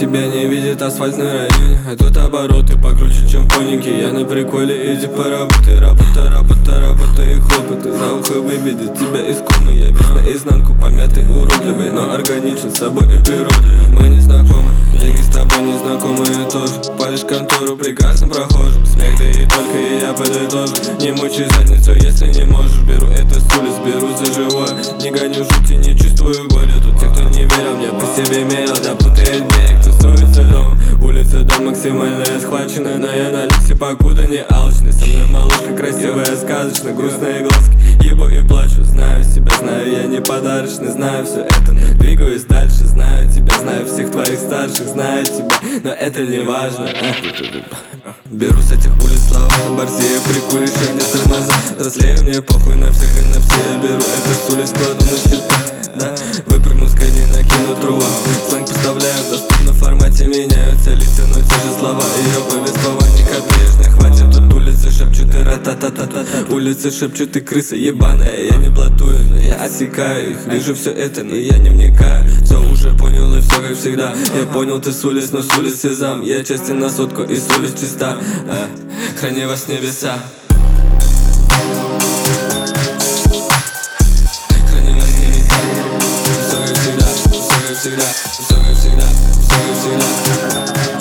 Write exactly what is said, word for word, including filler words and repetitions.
тебя не видит асфальтный район. А тут обороты покруче, чем фоники. Я на приколе, иди поработай. Работа, работа, работа и хлопоты. За ухо выведет тебя из комы. Я весь наизнанку помятый, уродливый, но органичен с собой и природой. Мы не знакомы, деньги с тобой не знакомые тоже. Палишь контору прекрасным прохожим. Смех ты и только, и я подытожу. Не мучай задницу, если не можешь. Беру это с улиц, беру за живое. Не гоню жути, не чувствую боли. Тут те, кто не верил мне, по себе мерил. Да путает берег, тусуется дом. Улица, дом максимально схвачена. Но я на люксе, покуда не алчный. Со мной малышка красивая, сказочно, грустные глазки. Ебу и плачу, знаю себя, знаю, я не подарочный. Знаю все это, но двигаюсь дальше. Знаю тебя, знаю всех твоих старших. Знаю тебя, но это не важно. Беру с этих улиц слова на борзе, прикуришь, я не тормоза. Взрослею, мне похуй на всех и на все. Я беру это с улиц, кладу на счета, да. Выпрыгну с кони, накину трува. Сленг поставляю в доступном формате. Меняются лица, но те же слова. Ее повествование копеечное. Хватит, тут улицы шепчут и ра-та-та-та-та. Улицы шепчут и крыса ебаная. Я не блатую, но я осекаю их. Вижу все это, но я не вникаю. Все уже понял и все как всегда. Я понял, ты с улиц, но с улиц сезам. Я честен на сотку и с улиц чиста. а, Храни вас небеса. Храни вас небеса. Все как всегда, все как всегда, все как всегда, все как всегда.